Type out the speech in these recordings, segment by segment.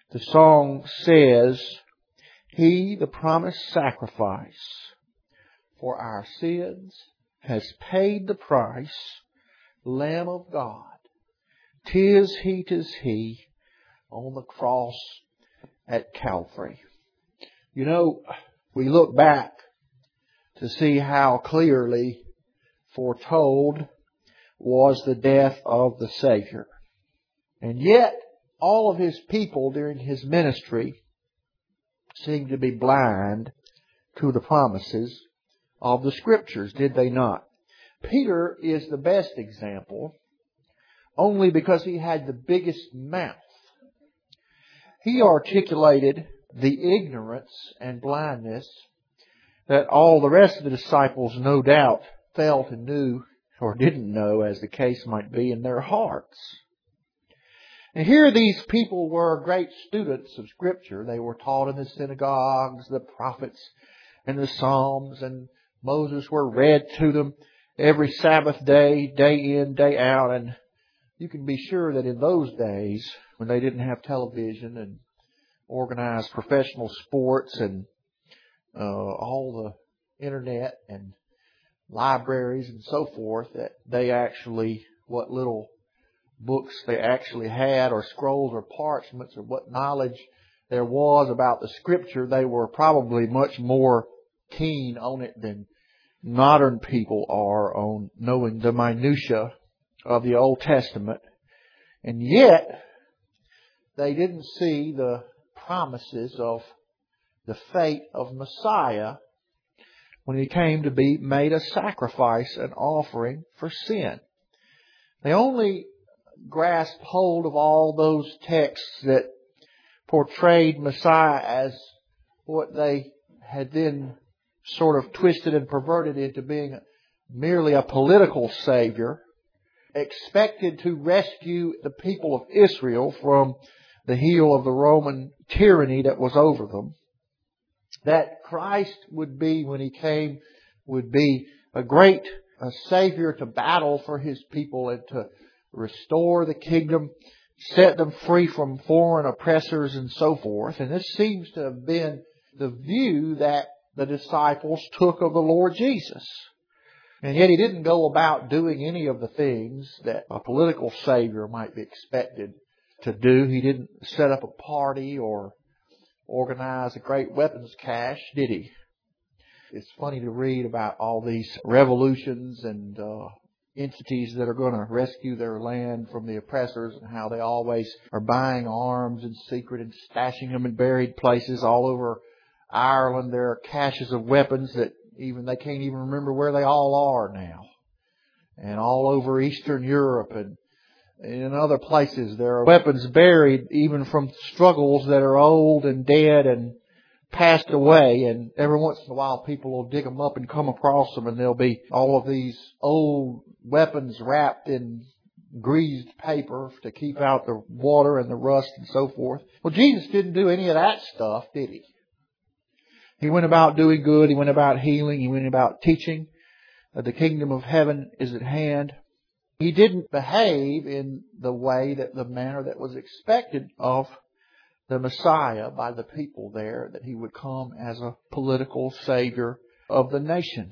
The song says, He, the promised sacrifice for our sins, has paid the price, Lamb of God. 'Tis He, on the cross at Calvary. You know, we look back to see how clearly foretold was the death of the Savior. And yet, all of His people during His ministry seemed to be blind to the promises of the Scriptures, did they not? Peter is the best example, only because he had the biggest mouth. He articulated the ignorance and blindness that all the rest of the disciples no doubt felt and knew, or didn't know, as the case might be, in their hearts. And here these people were great students of Scripture. They were taught in the synagogues, the prophets and the Psalms, and Moses were read to them every Sabbath day, day in, day out. And you can be sure that in those days, when they didn't have television and organized professional sports and all the internet and libraries and so forth, that they actually, what little books they actually had, or scrolls or parchments, or what knowledge there was about the Scripture, they were probably much more keen on it than modern people are on knowing the minutia of the Old Testament. And yet, they didn't see the promises of the fate of Messiah when He came to be made a sacrifice, an offering for sin. They only grasped hold of all those texts that portrayed Messiah as what they had then sort of twisted and perverted into being merely a political savior, expected to rescue the people of Israel from the heel of the Roman tyranny that was over them. That Christ would be, when He came, would be a Savior to battle for His people and to restore the kingdom, set them free from foreign oppressors and so forth. And this seems to have been the view that the disciples took of the Lord Jesus. And yet He didn't go about doing any of the things that a political savior might be expected to do. He didn't set up a party or organize a great weapons cache, did He? It's funny to read about all these revolutions and entities that are going to rescue their land from the oppressors, and how they always are buying arms in secret and stashing them in buried places all over Ireland. There are caches of weapons that they can't even remember where they all are now. And all over Eastern Europe and in other places there are weapons buried even from struggles that are old and dead and passed away. And every once in a while people will dig them up and come across them, and there'll be all of these old weapons wrapped in greased paper to keep out the water and the rust and so forth. Well, Jesus didn't do any of that stuff, did He? He went about doing good. He went about healing. He went about teaching that the kingdom of heaven is at hand. He didn't behave in the manner that was expected of the Messiah by the people there, that He would come as a political savior of the nation.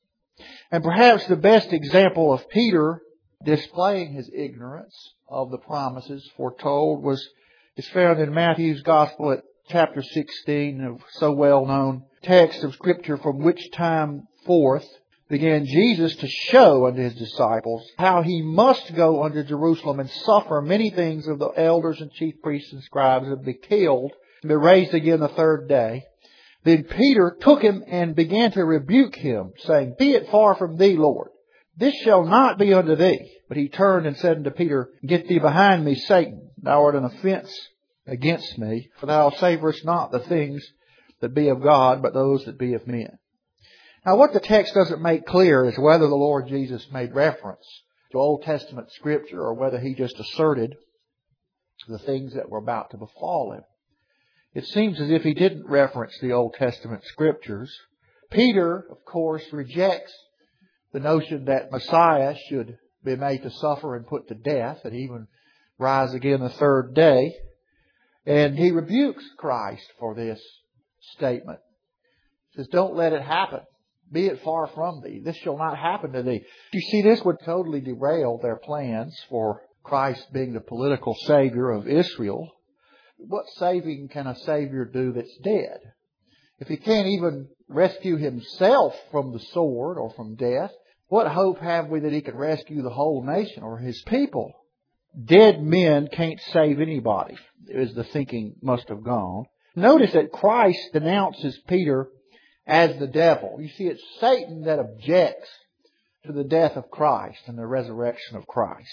And perhaps the best example of Peter displaying his ignorance of the promises foretold is found in Matthew's Gospel at chapter 16, a so well-known text of Scripture, from which time forth began Jesus to show unto His disciples how He must go unto Jerusalem and suffer many things of the elders and chief priests and scribes, and be killed, and be raised again the third day. Then Peter took Him and began to rebuke Him, saying, Be it far from Thee, Lord. This shall not be unto Thee. But He turned and said unto Peter, Get thee behind me, Satan. Thou art an offense against me, for thou savorest not the things that be of God, but those that be of men. Now, what the text doesn't make clear is whether the Lord Jesus made reference to Old Testament Scripture, or whether He just asserted the things that were about to befall Him. It seems as if He didn't reference the Old Testament Scriptures. Peter, of course, rejects the notion that Messiah should be made to suffer and put to death, and even rise again the third day. And he rebukes Christ for this statement. He says, don't let it happen. Be it far from thee. This shall not happen to thee. You see, this would totally derail their plans for Christ being the political Savior of Israel. What saving can a Savior do that's dead? If He can't even rescue Himself from the sword or from death, what hope have we that He can rescue the whole nation or His people? Dead men can't save anybody, as the thinking must have gone. Notice that Christ denounces Peter as the devil. You see, it's Satan that objects to the death of Christ and the resurrection of Christ.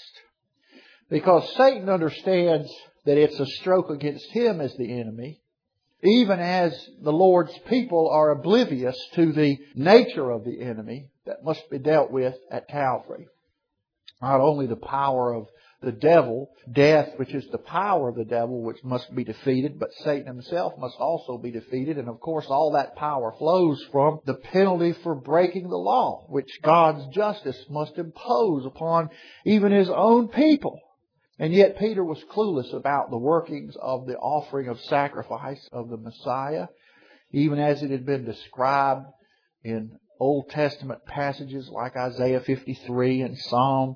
Because Satan understands that it's a stroke against him as the enemy, even as the Lord's people are oblivious to the nature of the enemy that must be dealt with at Calvary. Not only the power of the devil, death, which is the power of the devil, which must be defeated, but Satan himself must also be defeated. And of course, all that power flows from the penalty for breaking the law, which God's justice must impose upon even His own people. And yet Peter was clueless about the workings of the offering of sacrifice of the Messiah, even as it had been described in Old Testament passages like Isaiah 53 and Psalm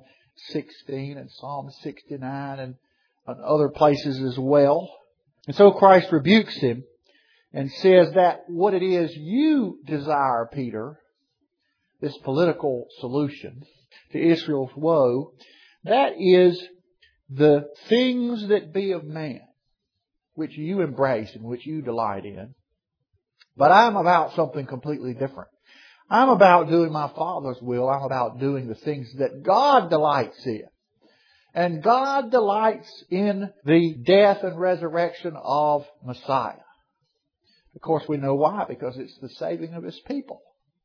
16 and Psalm 69 and other places as well. And so Christ rebukes him and says that what it is you desire, Peter, this political solution to Israel's woe, that is the things that be of man, which you embrace and which you delight in. But I'm about something completely different. I'm about doing my Father's will. I'm about doing the things that God delights in. And God delights in the death and resurrection of Messiah. Of course, we know why. Because it's the saving of His people.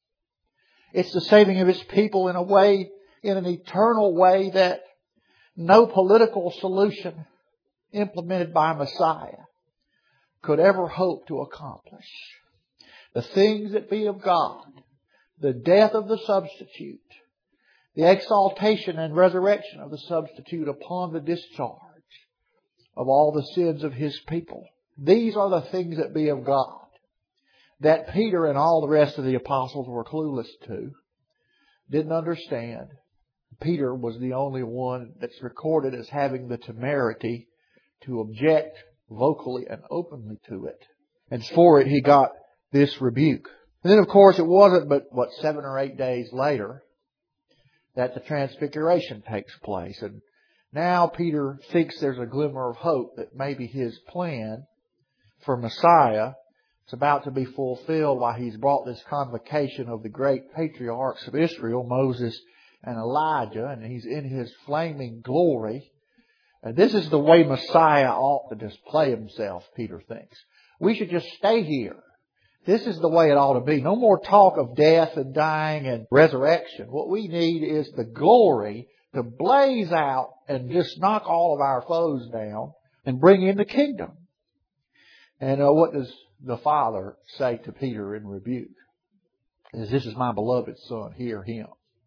It's the saving of His people in a way, in an eternal way that no political solution implemented by Messiah could ever hope to accomplish. The things that be of God, the death of the substitute, the exaltation and resurrection of the substitute upon the discharge of all the sins of His people. These are the things that be of God, that Peter and all the rest of the apostles were clueless to, didn't understand. Peter was the only one that's recorded as having the temerity to object vocally and openly to it. And for it he got this rebuke. And then of course it wasn't but 7 or 8 days later that the transfiguration takes place. And now Peter thinks there's a glimmer of hope that maybe his plan for Messiah is about to be fulfilled while he's brought this convocation of the great patriarchs of Israel, Moses and Elijah, and he's in his flaming glory. And this is the way Messiah ought to display Himself, Peter thinks. We should just stay here. This is the way it ought to be. No more talk of death and dying and resurrection. What we need is the glory to blaze out and just knock all of our foes down and bring in the kingdom. And what does the Father say to Peter in rebuke? This is my beloved Son, hear Him.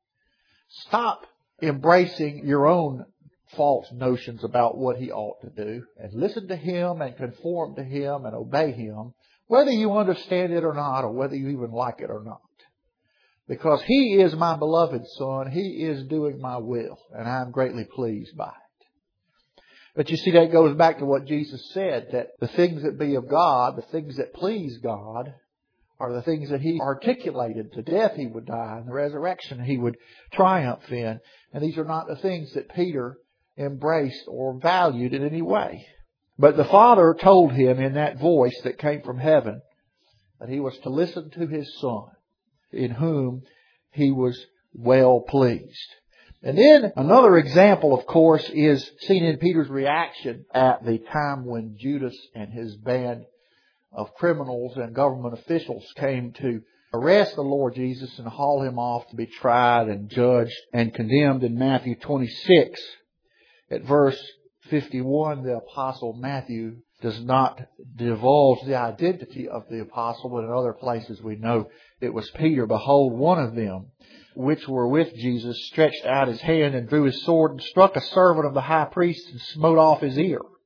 Stop embracing your own false notions about what He ought to do and listen to Him and conform to Him and obey Him, whether you understand it or not, or whether you even like it or not. Because He is my beloved Son. He is doing my will, and I'm greatly pleased by it. But you see, that goes back to what Jesus said, that the things that be of God, the things that please God, are the things that He articulated. To death He would die, and the resurrection He would triumph in. And these are not the things that Peter embraced or valued in any way. But the Father told him in that voice that came from heaven that he was to listen to His Son, in whom He was well pleased. And then another example, of course, is seen in Peter's reaction at the time when Judas and his band of criminals and government officials came to arrest the Lord Jesus and haul Him off to be tried and judged and condemned in Matthew 26. At verse 51, the Apostle Matthew does not divulge the identity of the apostle, but in other places we know it was Peter. Behold, one of them, which were with Jesus, stretched out his hand and drew his sword and struck a servant of the high priest and smote off his ear.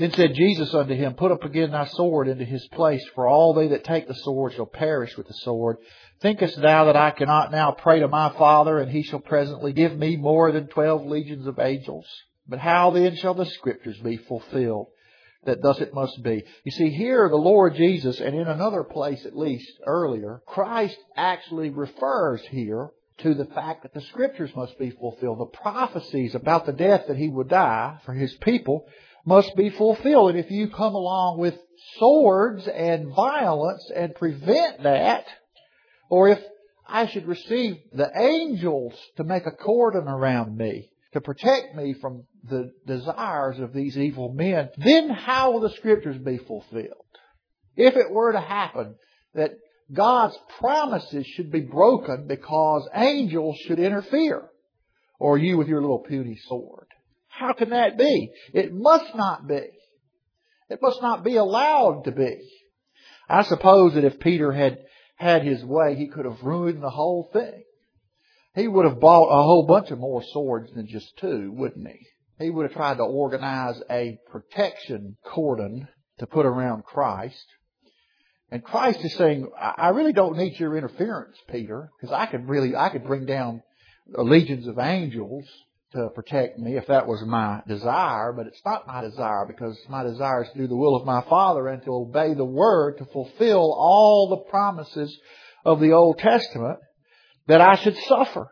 Then said Jesus unto him, Put up again thy sword into his place, for all they that take the sword shall perish with the sword. Thinkest thou that I cannot now pray to my Father, and he shall presently give me more than 12 legions of angels? But how then shall the Scriptures be fulfilled, that thus it must be? You see, here the Lord Jesus, and in another place at least earlier, Christ actually refers here to the fact that the Scriptures must be fulfilled. The prophecies about the death that He would die for His people must be fulfilled. And if you come along with swords and violence and prevent that, or if I should receive the angels to make a cordon around me to protect me from the desires of these evil men, then how will the Scriptures be fulfilled? If it were to happen that God's promises should be broken because angels should interfere, or you with your little puny sword, how can that be? It must not be. It must not be allowed to be. I suppose that if Peter had had his way, he could have ruined the whole thing. He would have bought a whole bunch of more swords than just 2, wouldn't he? He would have tried to organize a protection cordon to put around Christ. And Christ is saying, I really don't need your interference, Peter, because I could bring down legions of angels to protect me if that was my desire. But it's not my desire, because my desire is to do the will of my Father and to obey the Word, to fulfill all the promises of the Old Testament, that I should suffer.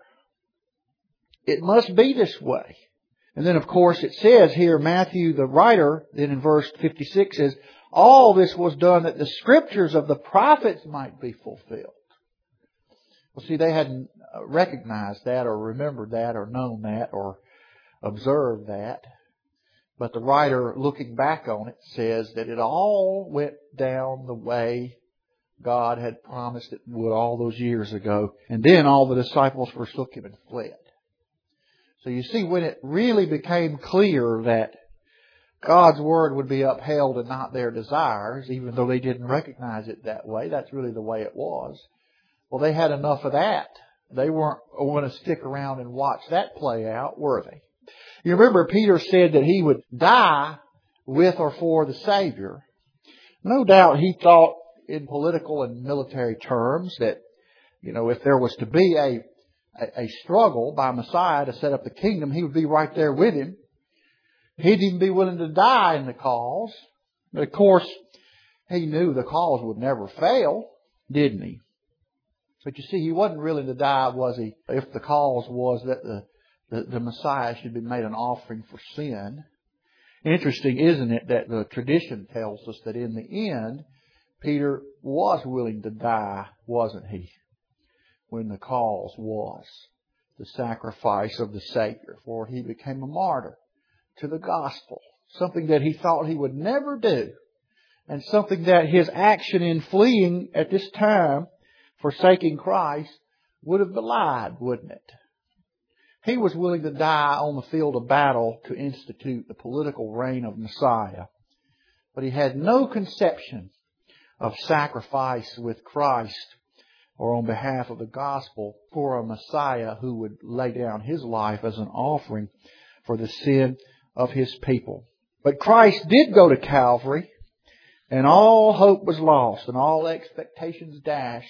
It must be this way. And then, of course, it says here, Matthew, the writer, then in verse 56 says, all this was done that the Scriptures of the prophets might be fulfilled. Well, see, they hadn't recognized that or remembered that or known that or observed that. But the writer, looking back on it, says that it all went down the way God had promised it would all those years ago. And then all the disciples forsook Him and fled. So you see, when it really became clear that God's Word would be upheld and not their desires, even though they didn't recognize it that way, that's really the way it was. Well, they had enough of that. They weren't going to stick around and watch that play out, were they? You remember Peter said that he would die with or for the Savior. No doubt he thought in political and military terms that, if there was to be a struggle by Messiah to set up the kingdom, he would be right there with him. He'd even be willing to die in the cause. But of course, he knew the cause would never fail, didn't he? But you see, he wasn't willing to die, was he, if the cause was that the Messiah should be made an offering for sin. Interesting, isn't it, that the tradition tells us that in the end, Peter was willing to die, wasn't he, when the cause was the sacrifice of the Savior, for he became a martyr to the gospel, something that he thought he would never do, and something that his action in fleeing at this time, forsaking Christ, would have belied, wouldn't it? He was willing to die on the field of battle to institute the political reign of Messiah. But he had no conception of sacrifice with Christ or on behalf of the gospel for a Messiah who would lay down His life as an offering for the sin of His people. But Christ did go to Calvary, and all hope was lost and all expectations dashed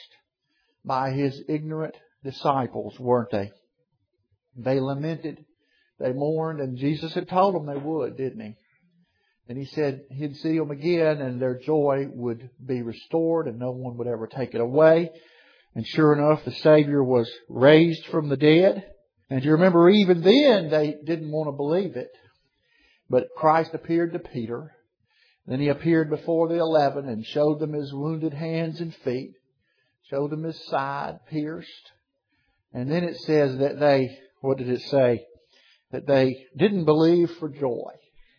by His ignorant disciples, weren't they? They lamented, they mourned, and Jesus had told them they would, didn't He? And He said He'd see them again and their joy would be restored and no one would ever take it away. And sure enough, the Savior was raised from the dead. And you remember, even then they didn't want to believe it. But Christ appeared to Peter. Then He appeared before the 11 and showed them His wounded hands and feet. Showed them His side pierced. And then it says that they, what did it say? That they didn't believe for joy.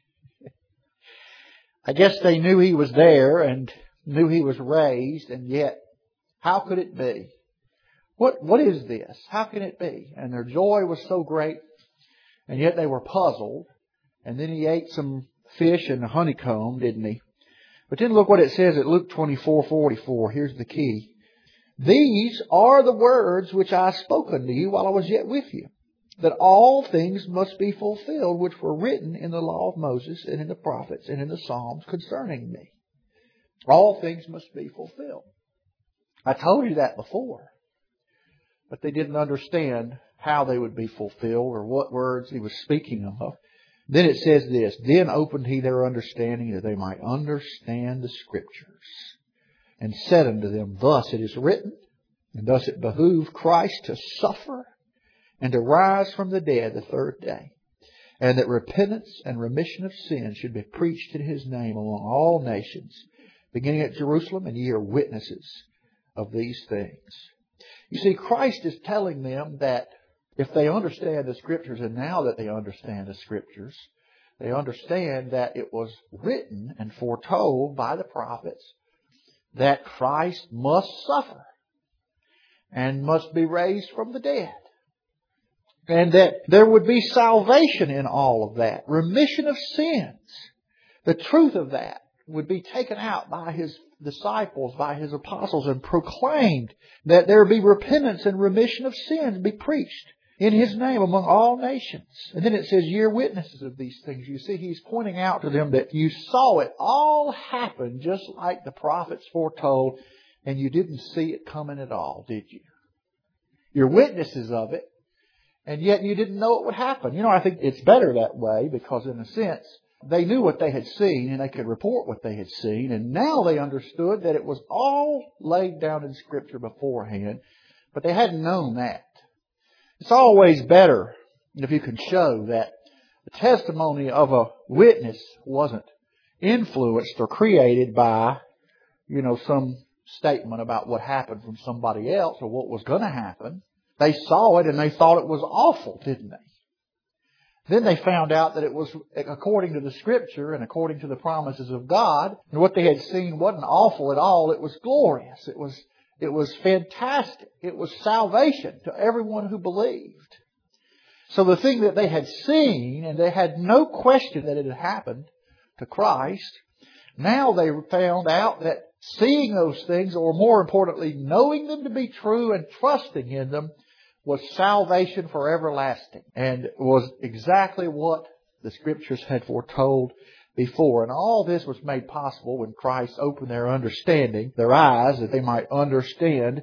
I guess they knew He was there and knew He was raised, and yet, how could it be? What is this? How can it be? And their joy was so great, and yet they were puzzled. And then He ate some fish and honeycomb, didn't He? But then look what it says at Luke 24:44. Here's the key. These are the words which I spoke unto you while I was yet with you. that all things must be fulfilled which were written in the law of Moses and in the prophets and in the Psalms concerning me. All things must be fulfilled. I told you that before. But they didn't understand how they would be fulfilled or what words he was speaking of. Then it says this, then opened he their understanding that they might understand the Scriptures, and said unto them, thus it is written, and thus it behooved Christ to suffer and to rise from the dead the third day, and that repentance and remission of sins should be preached in his name among all nations, beginning at Jerusalem, and ye are witnesses of these things. You see, Christ is telling them that if they understand the Scriptures, and now that they understand the Scriptures, they understand that it was written and foretold by the prophets that Christ must suffer and must be raised from the dead. And that there would be salvation in all of that. Remission of sins. The truth of that would be taken out by His disciples, by His apostles, and proclaimed that there be repentance and remission of sins be preached in His name among all nations. And then it says, ye are witnesses of these things. You see, He's pointing out to them that you saw it all happen just like the prophets foretold, and you didn't see it coming at all, did you? You're witnesses of it, and yet you didn't know it would happen. You know, I think it's better that way because in a sense, they knew what they had seen and they could report what they had seen. And now they understood that it was all laid down in Scripture beforehand, but they hadn't known that. It's always better if you can show that the testimony of a witness wasn't influenced or created by, some statement about what happened from somebody else or what was going to happen. They saw it and they thought it was awful, didn't they? Then they found out that it was according to the Scripture and according to the promises of God. And what they had seen wasn't awful at all. It was glorious. It was fantastic. It was salvation to everyone who believed. So the thing that they had seen, and they had no question that it had happened to Christ, now they found out that seeing those things, or more importantly, knowing them to be true and trusting in them, was salvation for everlasting, and was exactly what the Scriptures had foretold before. And all this was made possible when Christ opened their understanding, their eyes, that they might understand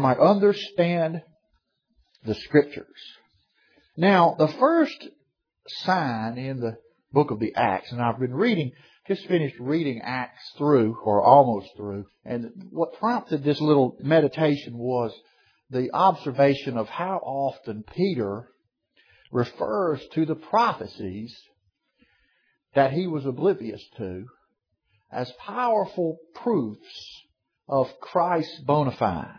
the Scriptures. Now, the first sign in the book of the Acts, and I've been just finished reading Acts through, or almost through, and what prompted this little meditation was the observation of how often Peter refers to the prophecies that he was oblivious to as powerful proofs of Christ's bona fides.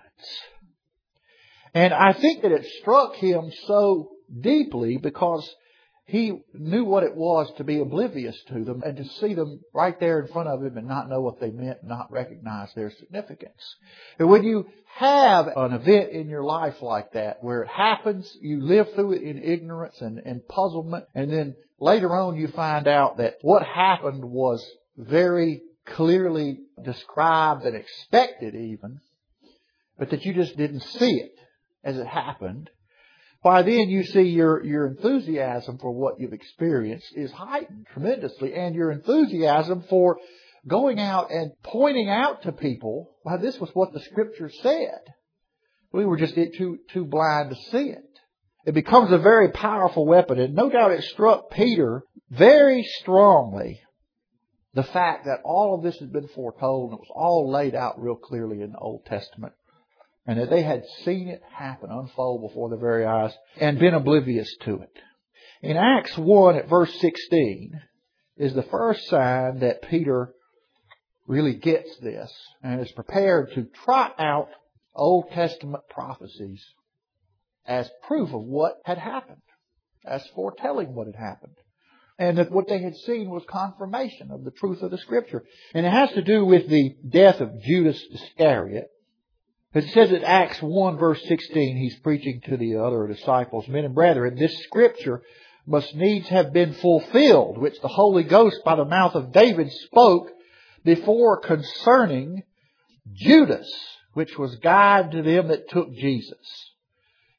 And I think that it struck him so deeply because he knew what it was to be oblivious to them and to see them right there in front of him and not know what they meant, not recognize their significance. And when you have an event in your life like that, where it happens, you live through it in ignorance and puzzlement, and then later on you find out that what happened was very clearly described and expected even, but that you just didn't see it as it happened. Why then you see your enthusiasm for what you've experienced is heightened tremendously, and your enthusiasm for going out and pointing out to people, why this was what the Scripture said. We were just too blind to see it. It becomes a very powerful weapon, and no doubt it struck Peter very strongly the fact that all of this had been foretold and it was all laid out real clearly in the Old Testament. And that they had seen it happen, unfold before their very eyes, and been oblivious to it. In Acts 1 at verse 16 is the first sign that Peter really gets this and is prepared to trot out Old Testament prophecies as proof of what had happened, as foretelling what had happened. And that what they had seen was confirmation of the truth of the Scripture. And it has to do with the death of Judas Iscariot. It says in Acts 1 verse 16, he's preaching to the other disciples, men and brethren, this Scripture must needs have been fulfilled, which the Holy Ghost by the mouth of David spoke before concerning Judas, which was guide to them that took Jesus.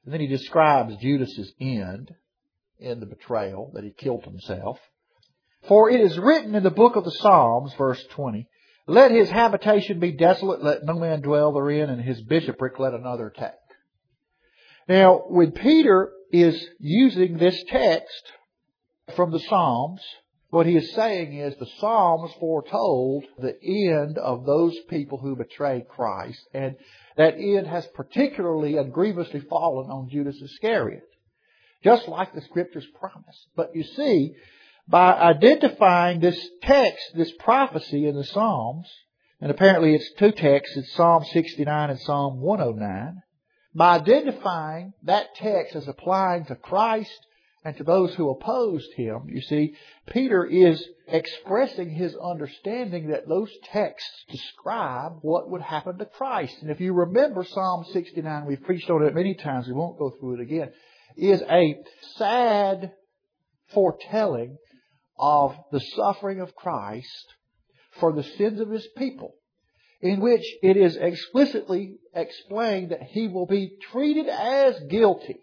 And then he describes Judas's end in the betrayal, that he killed himself. For it is written in the book of the Psalms, verse 20, let his habitation be desolate, let no man dwell therein, and his bishopric let another take. Now, when Peter is using this text from the Psalms, what he is saying is the Psalms foretold the end of those people who betrayed Christ, and that end has particularly and grievously fallen on Judas Iscariot, just like the Scriptures promised. But you see, by identifying this text, this prophecy in the Psalms, and apparently it's two texts, it's Psalm 69 and Psalm 109, by identifying that text as applying to Christ and to those who opposed Him, you see, Peter is expressing his understanding that those texts describe what would happen to Christ. And if you remember Psalm 69, we've preached on it many times, we won't go through it again, is a sad foretelling of the suffering of Christ for the sins of His people, in which it is explicitly explained that He will be treated as guilty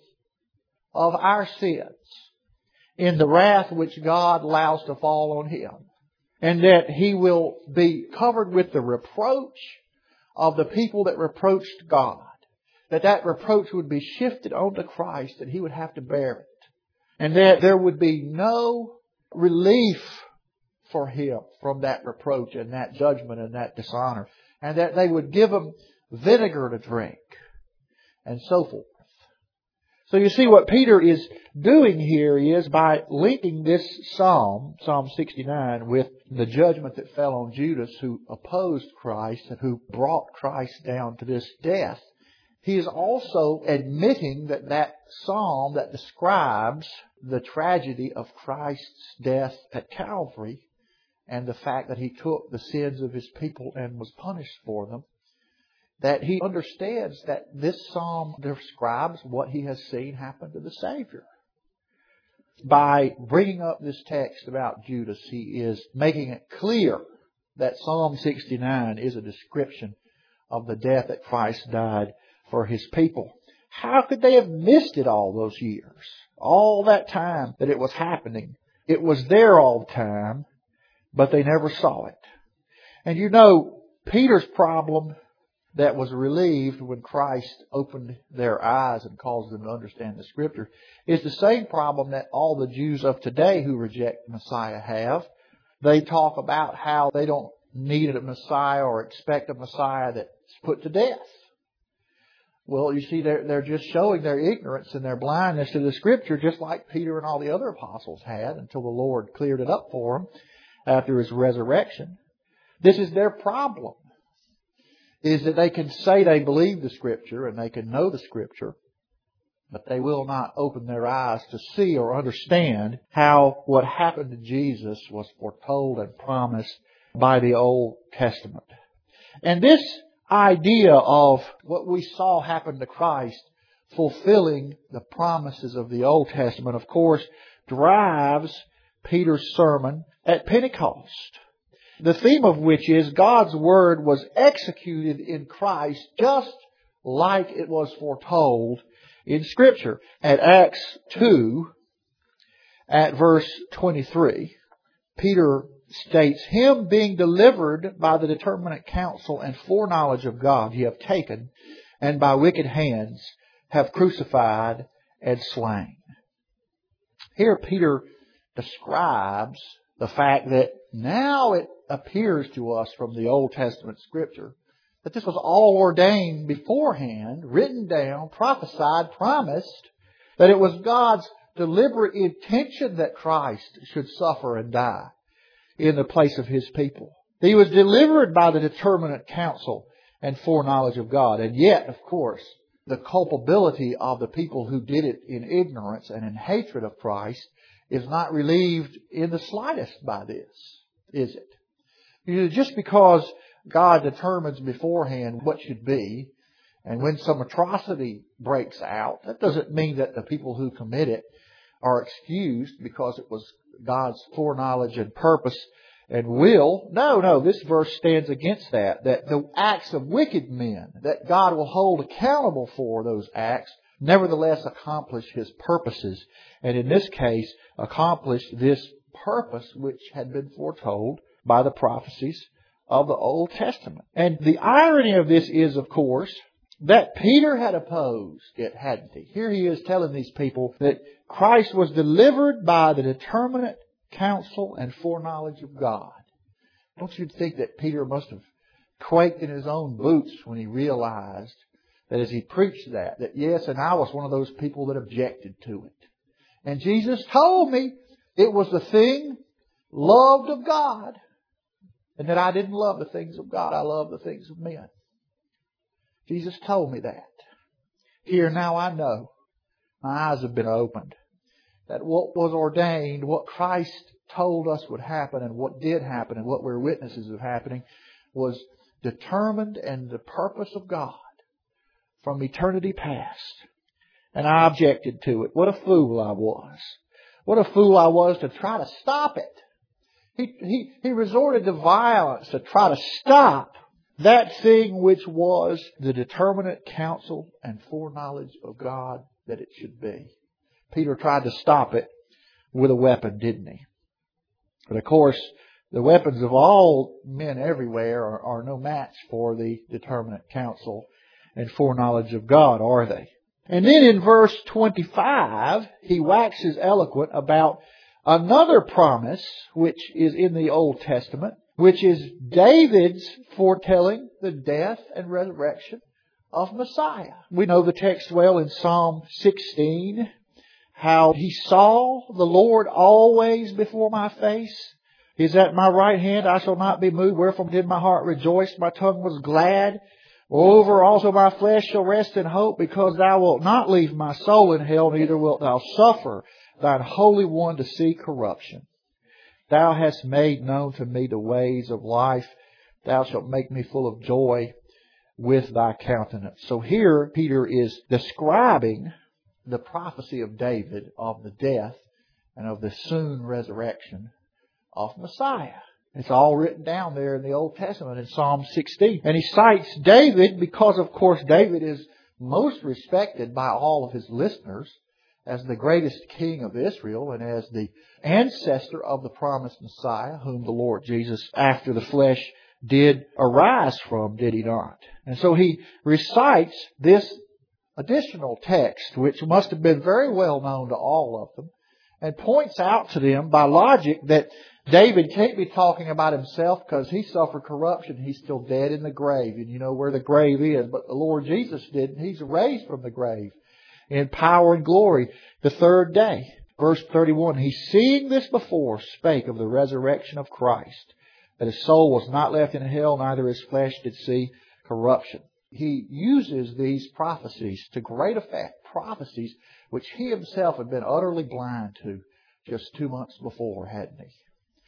of our sins in the wrath which God allows to fall on Him, and that He will be covered with the reproach of the people that reproached God, that reproach would be shifted onto Christ, and He would have to bear it, and that there would be no relief for Him from that reproach and that judgment and that dishonor, and that they would give Him vinegar to drink, and so forth. So you see what Peter is doing here is by linking this Psalm 69, with the judgment that fell on Judas, who opposed Christ and who brought Christ down to this death. He is also admitting that that psalm that describes the tragedy of Christ's death at Calvary and the fact that He took the sins of His people and was punished for them, that he understands that this psalm describes what he has seen happen to the Savior. By bringing up this text about Judas, he is making it clear that Psalm 69 is a description of the death that Christ died for His people. How could they have missed it all those years? All that time that it was happening. It was there all the time, but they never saw it. And you know, Peter's problem that was relieved when Christ opened their eyes and caused them to understand the Scripture is the same problem that all the Jews of today who reject Messiah have. They talk about how they don't need a Messiah or expect a Messiah that's put to death. Well, you see, they're just showing their ignorance and their blindness to the Scripture, just like Peter and all the other apostles had, until the Lord cleared it up for them after His resurrection. This is their problem, is that they can say they believe the Scripture and they can know the Scripture, but they will not open their eyes to see or understand how what happened to Jesus was foretold and promised by the Old Testament. And this idea of what we saw happen to Christ fulfilling the promises of the Old Testament, of course, drives Peter's sermon at Pentecost. The theme of which is God's Word was executed in Christ just like it was foretold in Scripture. At Acts 2, at verse 23, Peter states, Him being delivered by the determinate counsel and foreknowledge of God ye have taken, and by wicked hands have crucified and slain. Here Peter describes the fact that now it appears to us from the Old Testament Scripture that this was all ordained beforehand, written down, prophesied, promised, that it was God's deliberate intention that Christ should suffer and die in the place of His people. He was delivered by the determinate counsel and foreknowledge of God. And yet, of course, the culpability of the people who did it in ignorance and in hatred of Christ is not relieved in the slightest by this, is it? Just because God determines beforehand what should be, and when some atrocity breaks out, that doesn't mean that the people who commit it are excused because it was God's foreknowledge and purpose and will. No, this verse stands against that the acts of wicked men, that God will hold accountable for those acts, nevertheless accomplish His purposes. And in this case, accomplish this purpose which had been foretold by the prophecies of the Old Testament. And the irony of this is, of course, that Peter had opposed it, hadn't he? Here he is telling these people that Christ was delivered by the determinate counsel and foreknowledge of God. Don't you think that Peter must have quaked in his own boots when he realized that as he preached that yes, and I was one of those people that objected to it. And Jesus told me it was the thing loved of God, and that I didn't love the things of God, I loved the things of men. Jesus told me that. Here now I know, my eyes have been opened, that what was ordained, what Christ told us would happen and what did happen and what we're witnesses of happening was determined and the purpose of God from eternity past. And I objected to it. What a fool I was. What a fool I was to try to stop it. He resorted to violence to try to stop that thing which was the determinate counsel and foreknowledge of God that it should be. Peter tried to stop it with a weapon, didn't he? But of course, the weapons of all men everywhere are no match for the determinate counsel and foreknowledge of God, are they? And then in verse 25, he waxes eloquent about another promise which is in the Old Testament, which is David's foretelling the death and resurrection of Messiah. We know the text well in Psalm 16, how he saw the Lord always before my face. He is at my right hand, I shall not be moved. Wherefore did my heart rejoice, my tongue was glad. Moreover, also my flesh shall rest in hope, because thou wilt not leave my soul in hell, neither wilt thou suffer thine Holy One to see corruption. Thou hast made known to me the ways of life. Thou shalt make me full of joy with thy countenance. So here Peter is describing the prophecy of David of the death and of the soon resurrection of Messiah. It's all written down there in the Old Testament in Psalm 16. And he cites David because, of course, David is most respected by all of his listeners as the greatest king of Israel and as the ancestor of the promised Messiah, whom the Lord Jesus, after the flesh, did arise from, did he not? And so he recites this additional text, which must have been very well known to all of them, and points out to them by logic that David can't be talking about himself because he suffered corruption. He's still dead in the grave. And you know where the grave is. But the Lord Jesus didn't. He's raised from the grave in power and glory the third day. Verse 31, he seeing this before spake of the resurrection of Christ, that his soul was not left in hell, neither his flesh did see corruption. He uses these prophecies to great effect, prophecies which he himself had been utterly blind to just 2 months before, hadn't he?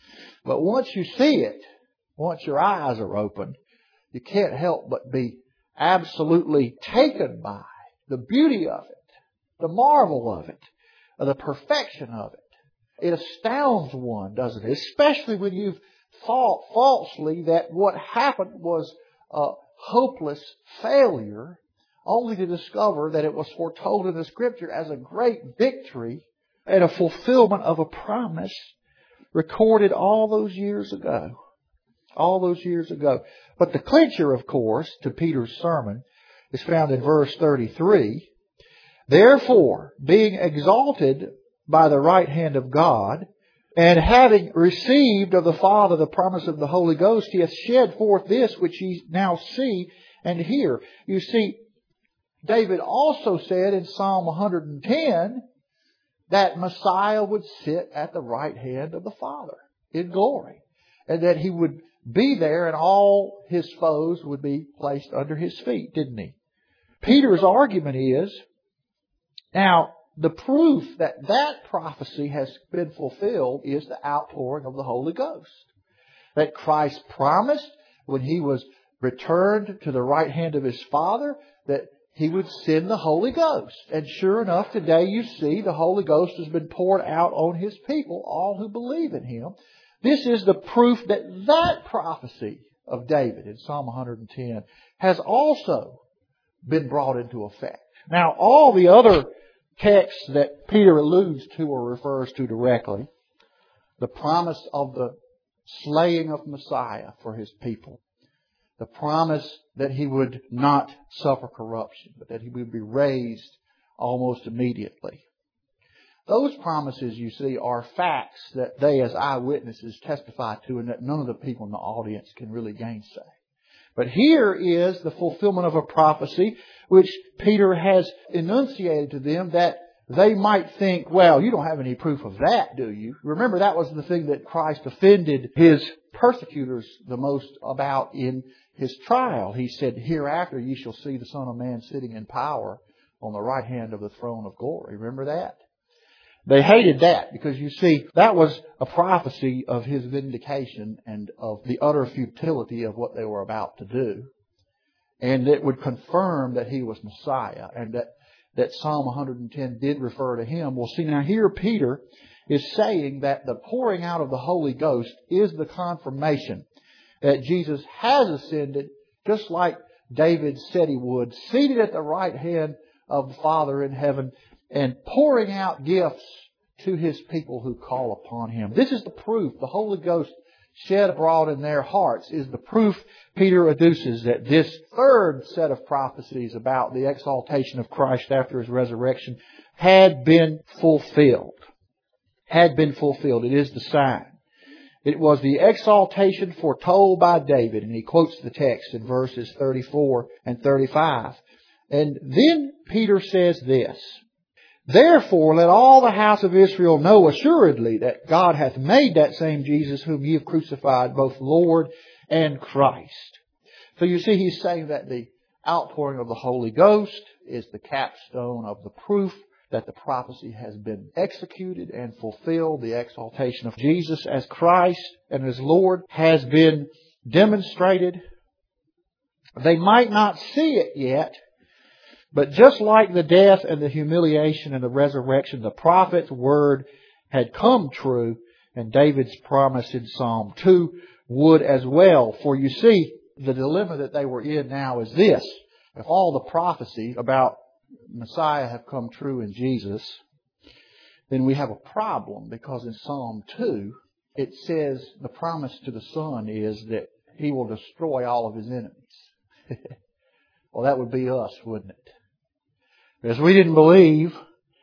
But once you see it, once your eyes are opened, you can't help but be absolutely taken by the beauty of it, the marvel of it, the perfection of it. It astounds one, doesn't it? Especially when you've thought falsely that what happened was a hopeless failure, only to discover that it was foretold in the Scripture as a great victory and a fulfillment of a promise recorded all those years ago. All those years ago. But the clincher, of course, to Peter's sermon is found in verse 33. Therefore, being exalted by the right hand of God, and having received of the Father the promise of the Holy Ghost, he hath shed forth this which ye now see and hear. You see, David also said in Psalm 110 that Messiah would sit at the right hand of the Father in glory, and that he would be there and all his foes would be placed under his feet, didn't he? Peter's argument is, now, the proof that that prophecy has been fulfilled is the outpouring of the Holy Ghost. That Christ promised when he was returned to the right hand of his Father that he would send the Holy Ghost. And sure enough, today you see the Holy Ghost has been poured out on his people, all who believe in him. This is the proof that that prophecy of David in Psalm 110 has also been brought into effect. Now, all the other texts that Peter alludes to or refers to directly, the promise of the slaying of Messiah for His people, the promise that He would not suffer corruption, but that He would be raised almost immediately. Those promises, you see, are facts that they as eyewitnesses testify to and that none of the people in the audience can really gainsay. But here is the fulfillment of a prophecy which Peter has enunciated to them that they might think, well, you don't have any proof of that, do you? Remember, that was the thing that Christ offended His persecutors the most about in His trial. He said, hereafter ye shall see the Son of Man sitting in power on the right hand of the throne of glory. Remember that? They hated that because, you see, that was a prophecy of His vindication and of the utter futility of what they were about to do. And it would confirm that He was Messiah and that Psalm 110 did refer to Him. Well, see, now here Peter is saying that the pouring out of the Holy Ghost is the confirmation that Jesus has ascended, just like David said He would, seated at the right hand of the Father in heaven, and pouring out gifts to His people who call upon Him. This is the proof. The Holy Ghost shed abroad in their hearts is the proof Peter adduces that this third set of prophecies about the exaltation of Christ after His resurrection had been fulfilled. Had been fulfilled. It is the sign. It was the exaltation foretold by David, and he quotes the text in verses 34 and 35. And then Peter says this, therefore, let all the house of Israel know assuredly that God hath made that same Jesus whom ye have crucified both Lord and Christ. So you see, he's saying that the outpouring of the Holy Ghost is the capstone of the proof that the prophecy has been executed and fulfilled. The exaltation of Jesus as Christ and as Lord has been demonstrated. They might not see it yet, but just like the death and the humiliation and the resurrection, the prophet's word had come true, and David's promise in Psalm 2 would as well. For you see, the dilemma that they were in now is this. If all the prophecies about Messiah have come true in Jesus, then we have a problem, because in Psalm 2, it says the promise to the Son is that He will destroy all of His enemies. Well, that would be us, wouldn't it? Because we didn't believe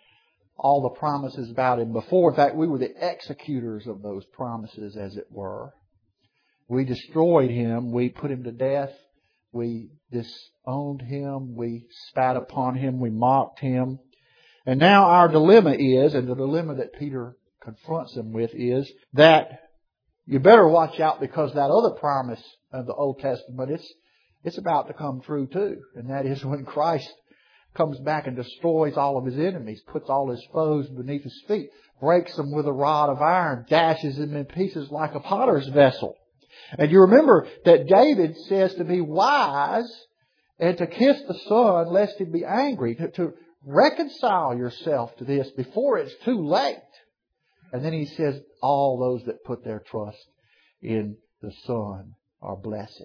all the promises about Him before. In fact, we were the executors of those promises, as it were. We destroyed Him. We put Him to death. We disowned Him. We spat upon Him. We mocked Him. And now our dilemma is, and the dilemma that Peter confronts them with is, that you better watch out, because that other promise of the Old Testament, it's about to come true too. And that is when Christ comes back and destroys all of His enemies, puts all His foes beneath His feet, breaks them with a rod of iron, dashes them in pieces like a potter's vessel. And you remember that David says to be wise and to kiss the Son lest He be angry, to reconcile yourself to this before it's too late. And then he says, all those that put their trust in the Son are blessed.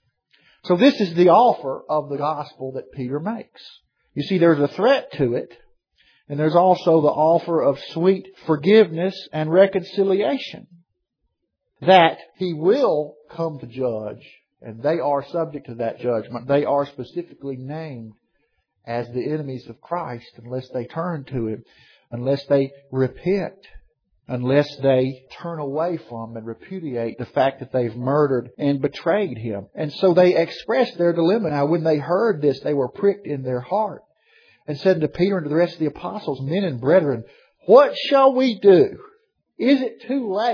So this is the offer of the gospel that Peter makes. You see, there's a threat to it, and there's also the offer of sweet forgiveness and reconciliation. That He will come to judge, and they are subject to that judgment. They are specifically named as the enemies of Christ unless they turn to Him, unless they repent, unless they turn away from and repudiate the fact that they've murdered and betrayed Him. And so they expressed their dilemma. Now, when they heard this, they were pricked in their heart and said to Peter and to the rest of the apostles, men and brethren, what shall we do? Is it too late?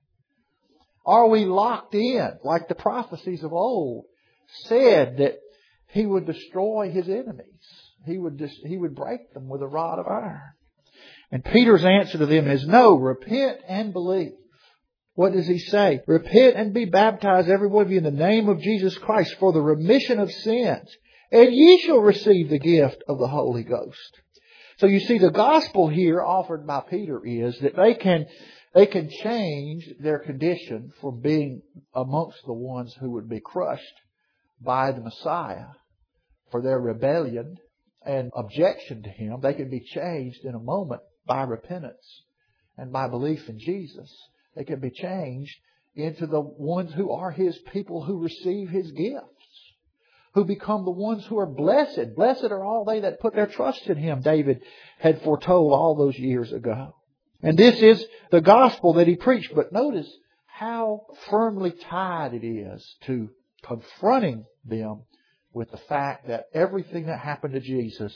Are we locked in, like the prophecies of old said, that He would destroy His enemies? He would break them with a rod of iron. And Peter's answer to them is, no, repent and believe. What does he say? Repent and be baptized, every one of you, in the name of Jesus Christ for the remission of sins, and ye shall receive the gift of the Holy Ghost. So you see, the gospel here offered by Peter is that they can change their condition from being amongst the ones who would be crushed by the Messiah for their rebellion and objection to Him, they can be changed in a moment by repentance and by belief in Jesus. They can be changed into the ones who are His people, who receive His gifts, who become the ones who are blessed. Blessed are all they that put their trust in Him, David had foretold all those years ago. And this is the gospel that he preached. But notice how firmly tied it is to confronting them with the fact that everything that happened to Jesus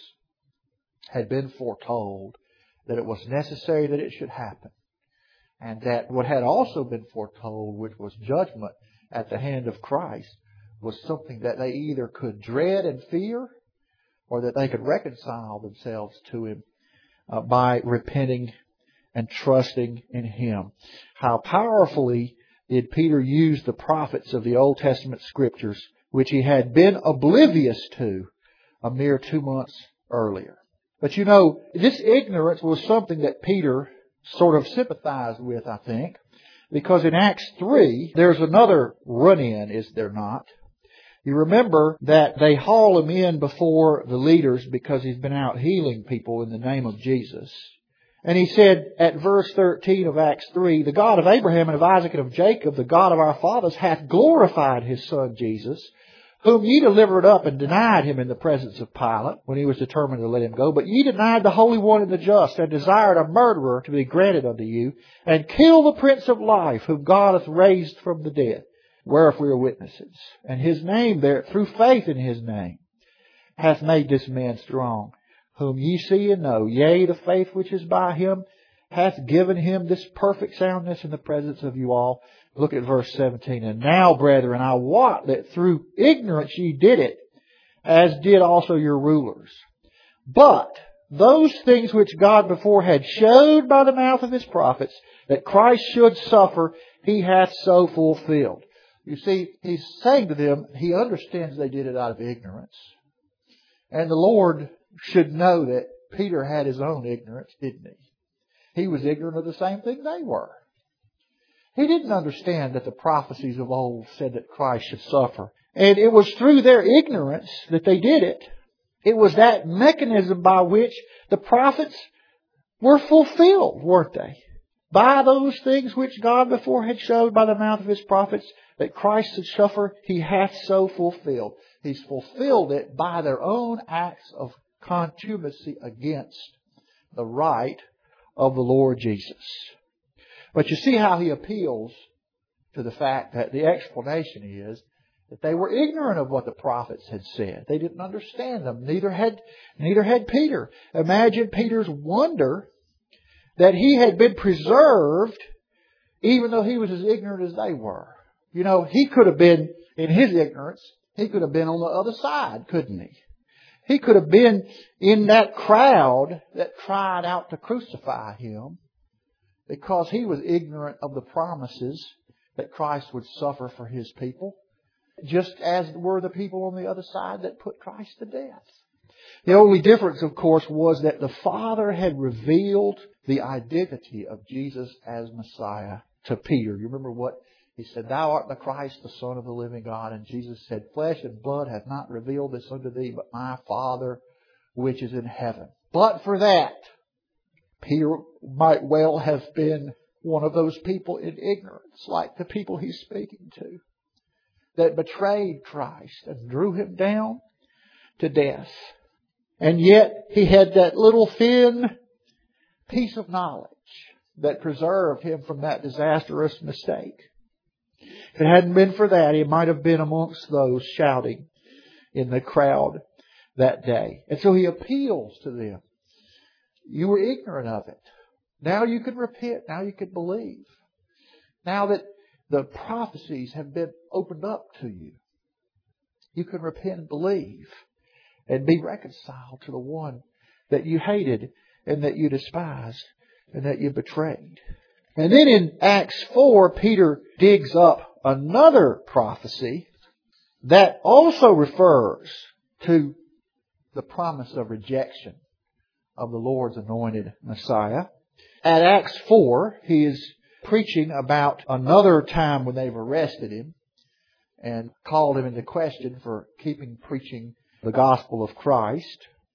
had been foretold, that it was necessary that it should happen, and that what had also been foretold, which was judgment at the hand of Christ, was something that they either could dread and fear, or that they could reconcile themselves to Him by repenting and trusting in Him. How powerfully did Peter use the prophets of the Old Testament Scriptures, which he had been oblivious to a mere 2 months earlier. But you know, this ignorance was something that Peter sort of sympathized with, I think, because in Acts 3, there's another run-in, is there not? You remember that they haul him in before the leaders because he's been out healing people in the name of Jesus. And he said at verse 13 of Acts 3, "The God of Abraham and of Isaac and of Jacob, the God of our fathers, hath glorified His Son Jesus, whom ye delivered up and denied Him in the presence of Pilate, when he was determined to let Him go. But ye denied the Holy One and the Just, and desired a murderer to be granted unto you, and killed the Prince of Life, whom God hath raised from the dead, whereof we are witnesses. And His name there, through faith in His name, hath made this man strong, whom ye see and know. Yea, the faith which is by Him hath given Him this perfect soundness in the presence of you all." Look at verse 17. "And now, brethren, I wot that through ignorance ye did it, as did also your rulers. But those things which God before had showed by the mouth of His prophets, that Christ should suffer, He hath so fulfilled." You see, he's saying to them, he understands they did it out of ignorance. And the Lord should know that Peter had his own ignorance, didn't he? He was ignorant of the same thing they were. He didn't understand that the prophecies of old said that Christ should suffer. And it was through their ignorance that they did it. It was that mechanism by which the prophets were fulfilled, weren't they? By those things which God before had showed by the mouth of His prophets, that Christ should suffer, He hath so fulfilled. He's fulfilled it by their own acts of contumacy against the right of the Lord Jesus. But you see how he appeals to the fact that the explanation is that they were ignorant of what the prophets had said. They didn't understand them. Neither had Peter. Imagine Peter's wonder that he had been preserved even though he was as ignorant as they were. You know, he could have been, in his ignorance, he could have been on the other side, couldn't he? He could have been in that crowd that cried out to crucify Him, because he was ignorant of the promises that Christ would suffer for His people, just as were the people on the other side that put Christ to death. The only difference, of course, was that the Father had revealed the identity of Jesus as Messiah to Peter. You remember what He said? "Thou art the Christ, the Son of the living God." And Jesus said, "Flesh and blood hath not revealed this unto thee, but my Father which is in heaven." But for that, Peter might well have been one of those people in ignorance, like the people he's speaking to, that betrayed Christ and drew Him down to death. And yet he had that little thin piece of knowledge that preserved him from that disastrous mistake. If it hadn't been for that, he might have been amongst those shouting in the crowd that day. And so he appeals to them. You were ignorant of it. Now you can repent. Now you can believe. Now that the prophecies have been opened up to you, you can repent and believe and be reconciled to the one that you hated and that you despised and that you betrayed. And then in Acts 4, Peter digs up another prophecy that also refers to the promise of rejection of the Lord's anointed Messiah. At Acts 4, he is preaching about another time when they've arrested him and called him into question for preaching the gospel of Christ.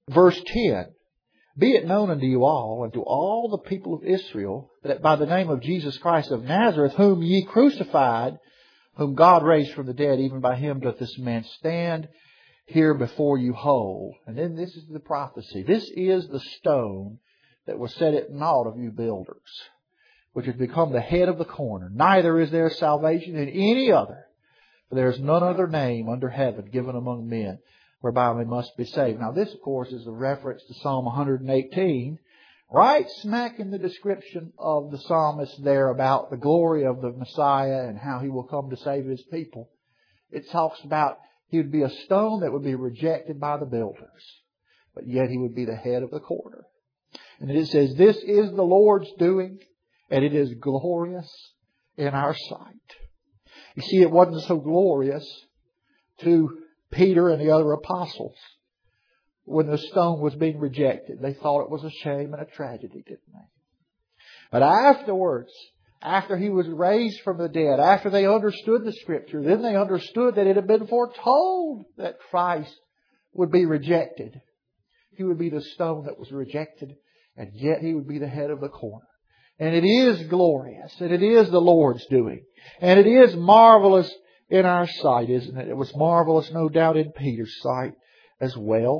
Verse 10, be it known unto you all, and to all the people of Israel, that by the name of Jesus Christ of Nazareth, whom ye crucified, whom God raised from the dead, even by Him doth this man stand here before you whole. And then this is the prophecy. This is the stone that was set at naught of you builders, which has become the head of the corner. Neither is there salvation in any other, for there is none other name under heaven given among men whereby we must be saved. Now this, of course, is a reference to Psalm 118, right smack in the description of the psalmist there about the glory of the Messiah and how He will come to save His people. It talks about He would be a stone that would be rejected by the builders, but yet He would be the head of the corner. And it says, this is the Lord's doing, and it is glorious in our sight. You see, it wasn't so glorious to Peter and the other apostles when the stone was being rejected. They thought it was a shame and a tragedy, didn't they? But afterwards, after He was raised from the dead, after they understood the Scripture, then they understood that it had been foretold that Christ would be rejected. He would be the stone that was rejected, and yet He would be the head of the corner. And it is glorious, and it is the Lord's doing. And it is marvelous in our sight, isn't it? It was marvelous, no doubt, in Peter's sight as well.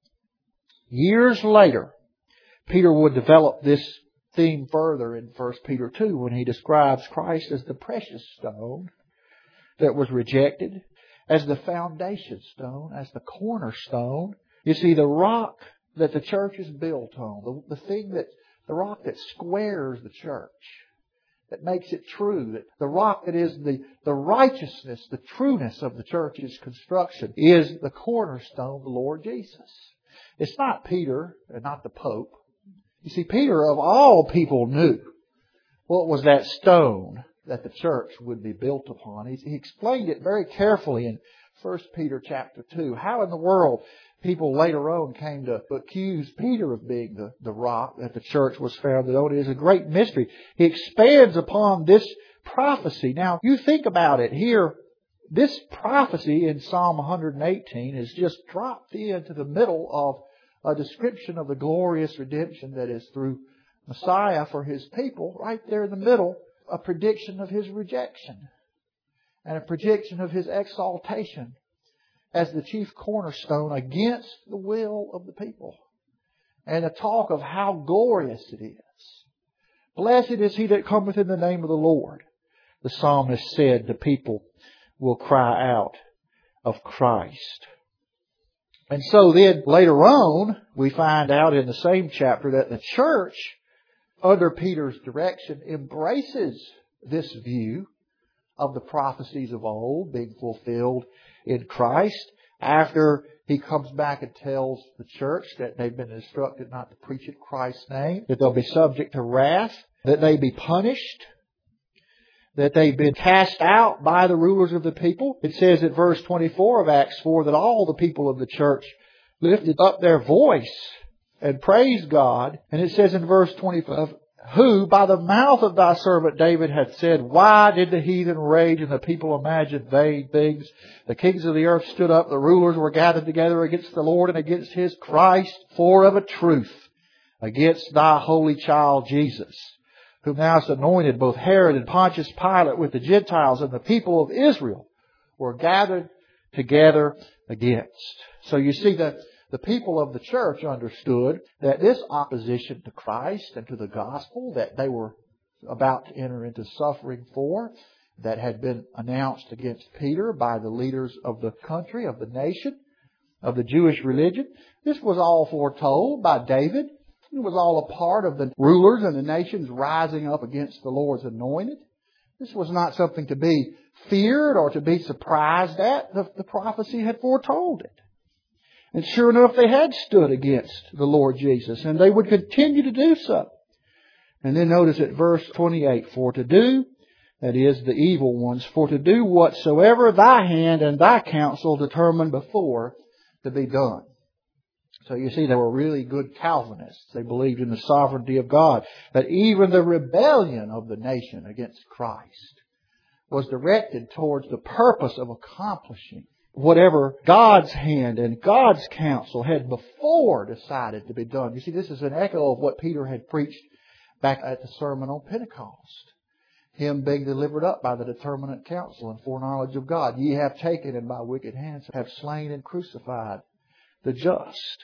Years later, Peter would develop this theme further in 1 Peter 2 when he describes Christ as the precious stone that was rejected, as the foundation stone, as the cornerstone. You see, the rock that the church is built on, the rock that squares the church, that makes it true, that the rock that is the righteousness, the trueness of the church's construction, is the cornerstone, the Lord Jesus. It's not Peter and not the Pope. You see, Peter, of all people, knew what was that stone that the church would be built upon. He explained it very carefully in 1 Peter chapter 2. How in the world people later on came to accuse Peter of being the rock that the church was founded on is a great mystery. He expands upon this prophecy. Now, you think about it here. This prophecy in Psalm 118 is just dropped into the middle of a description of the glorious redemption that is through Messiah for His people. Right there in the middle, a prediction of His rejection and a prediction of His exaltation as the chief cornerstone against the will of the people. And a talk of how glorious it is. Blessed is he that cometh in the name of the Lord. The psalmist said the people will cry out of Christ. And so then later on, we find out in the same chapter that the church, under Peter's direction, embraces this view of the prophecies of old being fulfilled in Christ, after He comes back and tells the church that they've been instructed not to preach in Christ's name, that they'll be subject to wrath, that they be punished, that they've been cast out by the rulers of the people. It says in verse 24 of Acts 4 that all the people of the church lifted up their voice and praised God. And it says in verse 25, who by the mouth of thy servant David hath said, why did the heathen rage and the people imagine vain things? The kings of the earth stood up, the rulers were gathered together against the Lord and against His Christ, for of a truth, against thy holy child Jesus, whom thou hast anointed, both Herod and Pontius Pilate with the Gentiles and the people of Israel were gathered together against. So you see that the people of the church understood that this opposition to Christ and to the gospel that they were about to enter into suffering for, that had been announced against Peter by the leaders of the country, of the nation, of the Jewish religion, this was all foretold by David. It was all a part of the rulers and the nations rising up against the Lord's anointed. This was not something to be feared or to be surprised at. The prophecy had foretold it. And sure enough, they had stood against the Lord Jesus, and they would continue to do so. And then notice at verse 28, for to do, that is the evil ones, for to do whatsoever thy hand and thy counsel determined before to be done. So you see, they were really good Calvinists. They believed in the sovereignty of God, that even the rebellion of the nation against Christ was directed towards the purpose of accomplishing whatever God's hand and God's counsel had before decided to be done. You see, this is an echo of what Peter had preached back at the Sermon on Pentecost. Him being delivered up by the determinate counsel and foreknowledge of God. Ye have taken and by wicked hands have slain and crucified the just.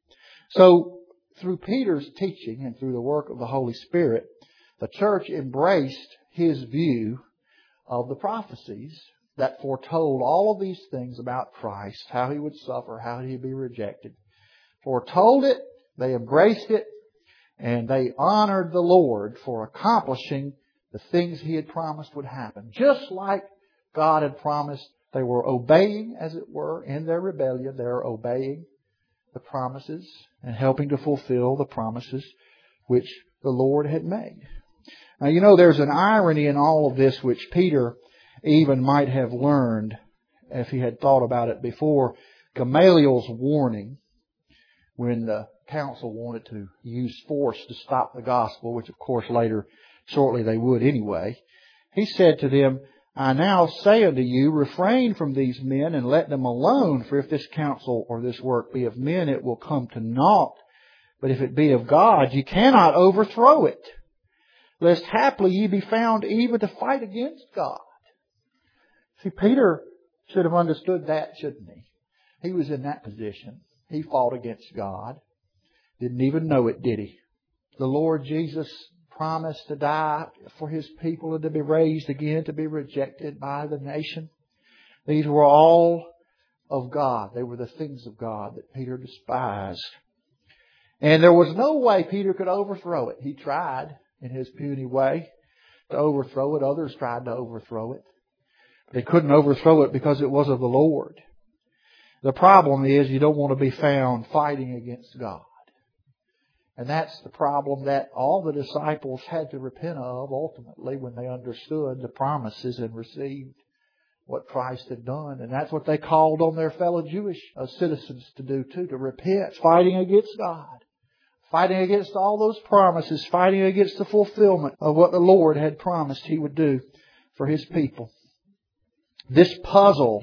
So, through Peter's teaching and through the work of the Holy Spirit, the church embraced his view of the prophecies that foretold all of these things about Christ, how He would suffer, how He'd be rejected. Foretold it, they embraced it, and they honored the Lord for accomplishing the things He had promised would happen. Just like God had promised, they were obeying, as it were, in their rebellion. They were obeying the promises and helping to fulfill the promises which the Lord had made. Now, you know, there's an irony in all of this which Peter even might have learned if he had thought about it before. Gamaliel's warning when the council wanted to use force to stop the gospel, which of course shortly they would anyway. He said to them, I now say unto you, refrain from these men and let them alone, for if this counsel or this work be of men, it will come to naught. But if it be of God, ye cannot overthrow it, lest haply ye be found even to fight against God. See, Peter should have understood that, shouldn't he? He was in that position. He fought against God. Didn't even know it, did he? The Lord Jesus promised to die for His people and to be raised again, to be rejected by the nation. These were all of God. They were the things of God that Peter despised. And there was no way Peter could overthrow it. He tried in his puny way to overthrow it. Others tried to overthrow it. They couldn't overthrow it because it was of the Lord. The problem is you don't want to be found fighting against God. And that's the problem that all the disciples had to repent of ultimately when they understood the promises and received what Christ had done. And that's what they called on their fellow Jewish citizens to do too, to repent, fighting against God, fighting against all those promises, fighting against the fulfillment of what the Lord had promised He would do for His people. This puzzle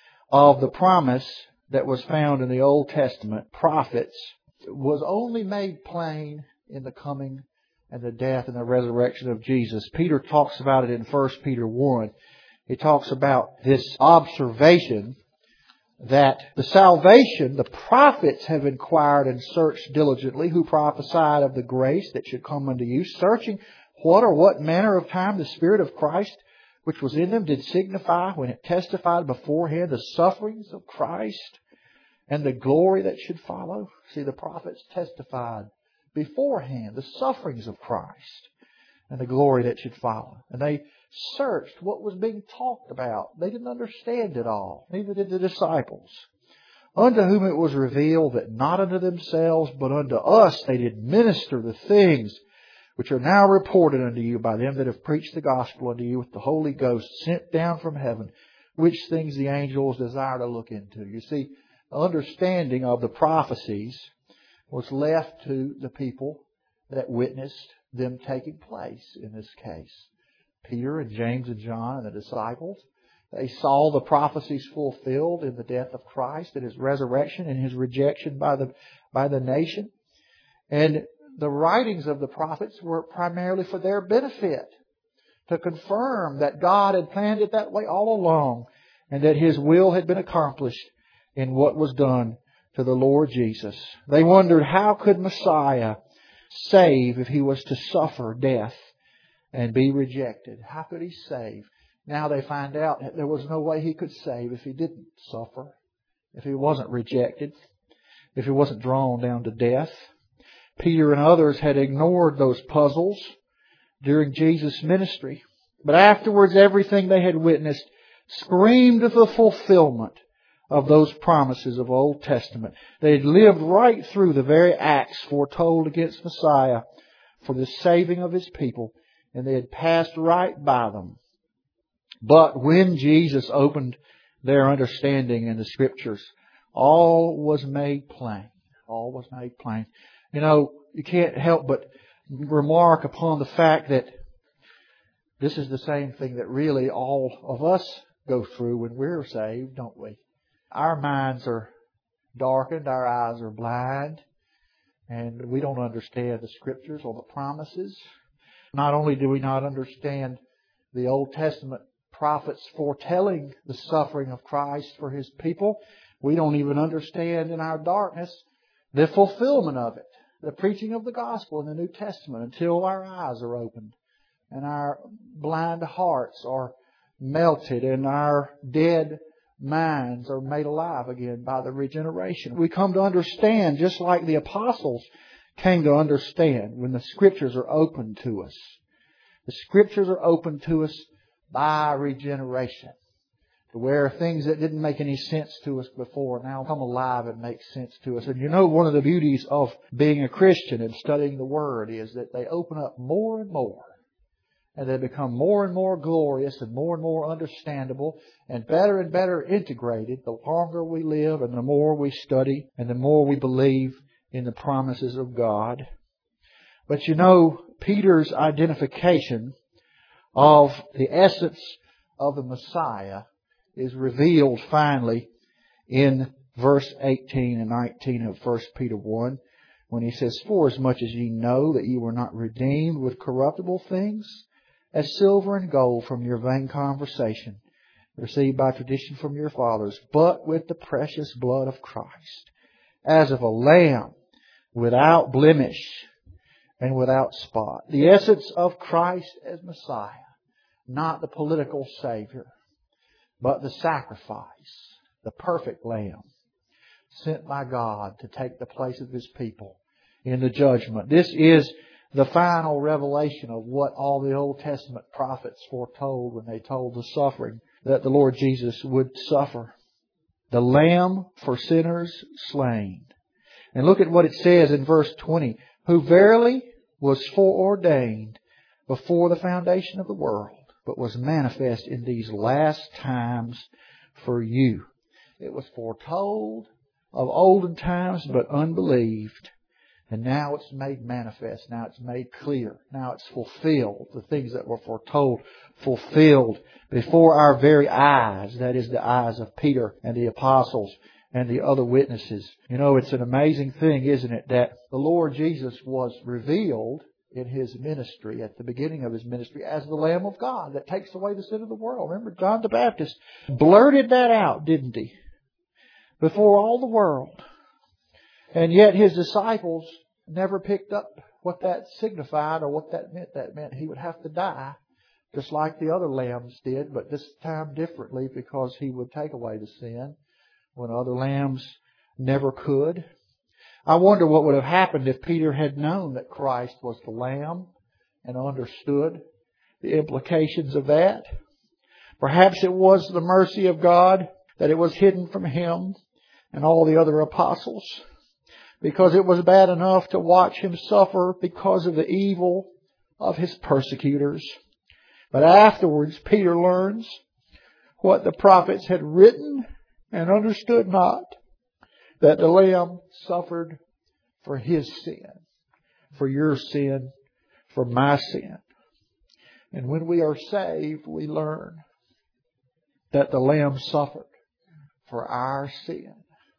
of the promise that was found in the Old Testament prophets was only made plain in the coming and the death and the resurrection of Jesus. Peter talks about it in 1 Peter 1. He talks about this observation that the salvation, the prophets have inquired and searched diligently, who prophesied of the grace that should come unto you, searching what manner of time the Spirit of Christ which was in them did signify when it testified beforehand the sufferings of Christ and the glory that should follow. See, the prophets testified beforehand the sufferings of Christ and the glory that should follow. And they searched what was being talked about. They didn't understand it all. Neither did the disciples. Unto whom it was revealed that not unto themselves, but unto us they did minister the things which are now reported unto you by them that have preached the gospel unto you with the Holy Ghost sent down from heaven, which things the angels desire to look into. You see, the understanding of the prophecies was left to the people that witnessed them taking place in this case. Peter and James and John and the disciples, they saw the prophecies fulfilled in the death of Christ and His resurrection and His rejection by the nation. And the writings of the prophets were primarily for their benefit, to confirm that God had planned it that way all along and that His will had been accomplished in what was done to the Lord Jesus. They wondered, how could Messiah save if He was to suffer death and be rejected? How could He save? Now they find out that there was no way He could save if He didn't suffer, if He wasn't rejected, if He wasn't drawn down to death. Peter and others had ignored those puzzles during Jesus' ministry. But afterwards, everything they had witnessed screamed of the fulfillment of those promises of Old Testament. They had lived right through the very acts foretold against Messiah for the saving of His people, and they had passed right by them. But when Jesus opened their understanding in the Scriptures, all was made plain. All was made plain. You know, you can't help but remark upon the fact that this is the same thing that really all of us go through when we're saved, don't we? our minds are darkened, our eyes are blind, and we don't understand the Scriptures or the promises. Not only do we not understand the Old Testament prophets foretelling the suffering of Christ for His people, we don't even understand in our darkness the fulfillment of it, the preaching of the gospel in the New Testament, until our eyes are opened and our blind hearts are melted and our dead minds are made alive again by the regeneration. We come to understand, just like the apostles came to understand, when the Scriptures are open to us. The Scriptures are open to us by regeneration, to where things that didn't make any sense to us before now come alive and make sense to us. And you know, one of the beauties of being a Christian and studying the Word is that they open up more and more. And they become more and more glorious and more understandable and better integrated the longer we live and the more we study and the more we believe in the promises of God. But you know, Peter's identification of the essence of the Messiah is revealed finally in verse 18 and 19 of 1 Peter 1, when he says, "For as much as ye know that ye were not redeemed with corruptible things, as silver and gold from your vain conversation, received by tradition from your fathers, but with the precious blood of Christ, as of a lamb without blemish and without spot." The essence of Christ as Messiah, not the political Savior, but the sacrifice, the perfect Lamb, sent by God to take the place of His people in the judgment. This is the final revelation of what all the Old Testament prophets foretold when they told the suffering that the Lord Jesus would suffer. The Lamb for sinners slain. And look at what it says in verse 20. "Who verily was foreordained before the foundation of the world, but was manifest in these last times for you." It was foretold of olden times, but unbelieved. And now it's made manifest. Now it's made clear. Now it's fulfilled. The things that were foretold, fulfilled before our very eyes. That is the eyes of Peter and the apostles and the other witnesses. You know, it's an amazing thing, isn't it, that the Lord Jesus was revealed in His ministry, at the beginning of His ministry, as the Lamb of God that takes away the sin of the world. Remember, John the Baptist blurted that out, didn't he? Before all the world. And yet His disciples never picked up what that signified or what that meant. That meant He would have to die, just like the other lambs did, but this time differently, because He would take away the sin when other lambs never could. I wonder what would have happened if Peter had known that Christ was the Lamb and understood the implications of that. Perhaps it was the mercy of God that it was hidden from him and all the other apostles, because it was bad enough to watch Him suffer because of the evil of His persecutors. But afterwards, Peter learns what the prophets had written and understood not, that the Lamb suffered for His sin, for your sin, for my sin. And when we are saved, we learn that the Lamb suffered for our sin.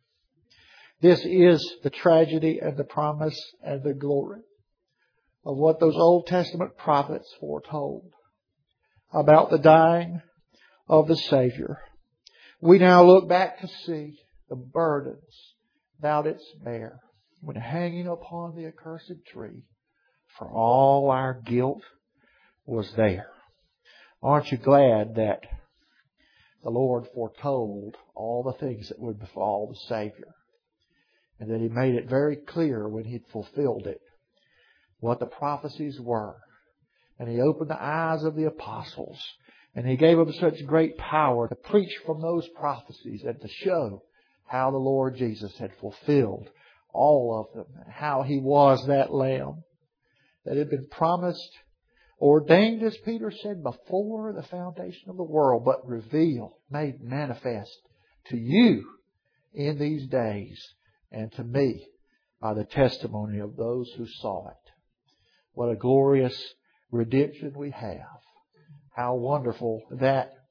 This is the tragedy and the promise and the glory of what those Old Testament prophets foretold about the dying of the Savior. We now look back to see the burdens Thou didst bear when hanging upon the accursed tree, for all our guilt was there. Aren't you glad that the Lord foretold all the things that would befall the Savior? And that He made it very clear when He'd fulfilled it, what the prophecies were. And He opened the eyes of the apostles. And He gave them such great power to preach from those prophecies and to show how the Lord Jesus had fulfilled all of them. And how He was that Lamb that had been promised, ordained, as Peter said, before the foundation of the world, but revealed, made manifest to you in these days, and to me by the testimony of those who saw it. What a glorious redemption we have. How wonderful that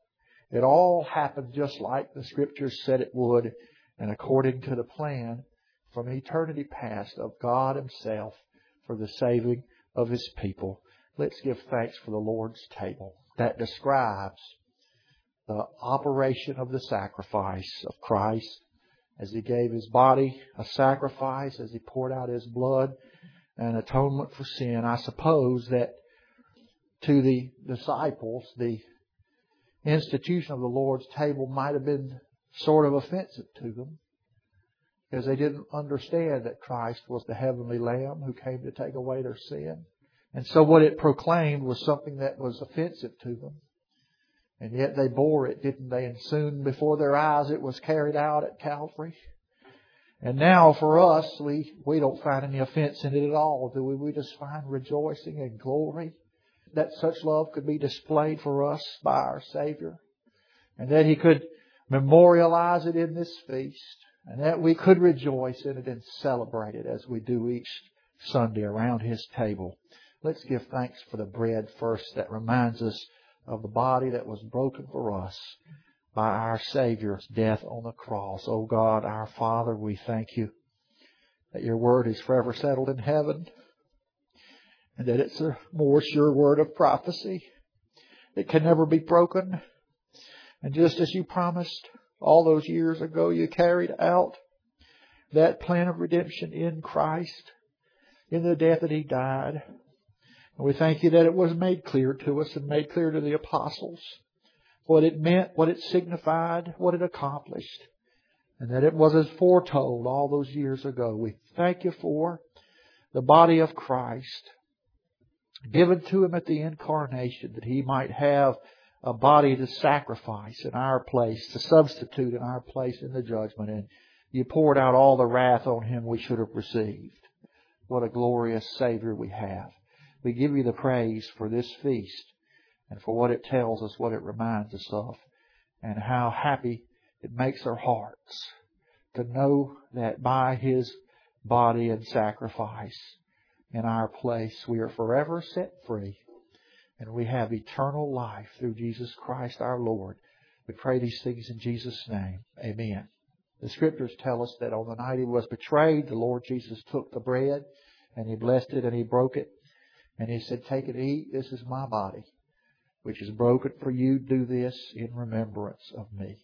It all happened just like the Scriptures said it would, and according to the plan from eternity past of God Himself for the saving of His people. Let's give thanks for the Lord's table. That describes the operation of the sacrifice of Christ as He gave His body a sacrifice, as He poured out His blood, an atonement for sin. I suppose that to the disciples, the institution of the Lord's table might have been sort of offensive to them, because they didn't understand that Christ was the heavenly Lamb who came to take away their sin. And so what it proclaimed was something that was offensive to them. And yet they bore it, didn't they? And soon before their eyes it was carried out at Calvary. And now for us, we don't find any offense in it at all, do we? We just find rejoicing and glory that such love could be displayed for us by our Savior, and that He could memorialize it in this feast, and that we could rejoice in it and celebrate it as we do each Sunday around His table. Let's give thanks for the bread first that reminds us of the body that was broken for us by our Savior's death on the cross. Oh God, our Father, we thank You that Your Word is forever settled in heaven, and that it's a more sure word of prophecy that can never be broken. And just as You promised all those years ago, You carried out that plan of redemption in Christ, in the death that He died. And we thank You that it was made clear to us and made clear to the apostles what it meant, what it signified, what it accomplished, and that it was as foretold all those years ago. We thank You for the body of Christ given to Him at the incarnation, that He might have a body to sacrifice in our place, to substitute in our place in the judgment. And You poured out all the wrath on Him we should have received. What a glorious Savior we have. We give You the praise for this feast and for what it tells us, what it reminds us of, and how happy it makes our hearts to know that by His body and sacrifice in our place, we are forever set free, and we have eternal life through Jesus Christ our Lord. We pray these things in Jesus' name. Amen. The Scriptures tell us that on the night He was betrayed, the Lord Jesus took the bread and He blessed it and He broke it. And He said, "Take it, eat. This is My body, which is broken for you. Do this in remembrance of Me."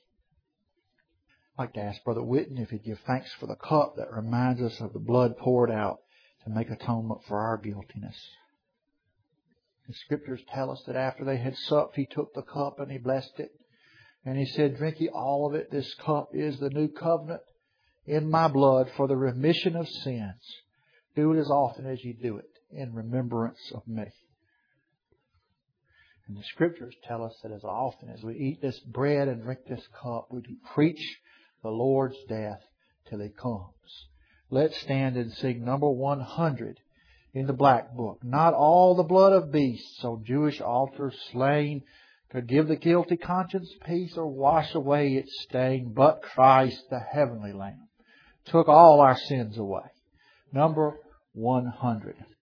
I'd like to ask Brother Whitten if he'd give thanks for the cup that reminds us of the blood poured out to make atonement for our guiltiness. The Scriptures tell us that after they had supped, He took the cup and He blessed it. And He said, "Drink ye all of it. This cup is the new covenant in My blood for the remission of sins. Do it as often as you do it in remembrance of Me." And the Scriptures tell us that as often as we eat this bread and drink this cup, we do preach the Lord's death till He comes. Let's stand and sing number 100 in the Black Book. Not all the blood of beasts on Jewish altars slain could give the guilty conscience peace or wash away its stain, but Christ, the heavenly Lamb, took all our sins away. Number 100.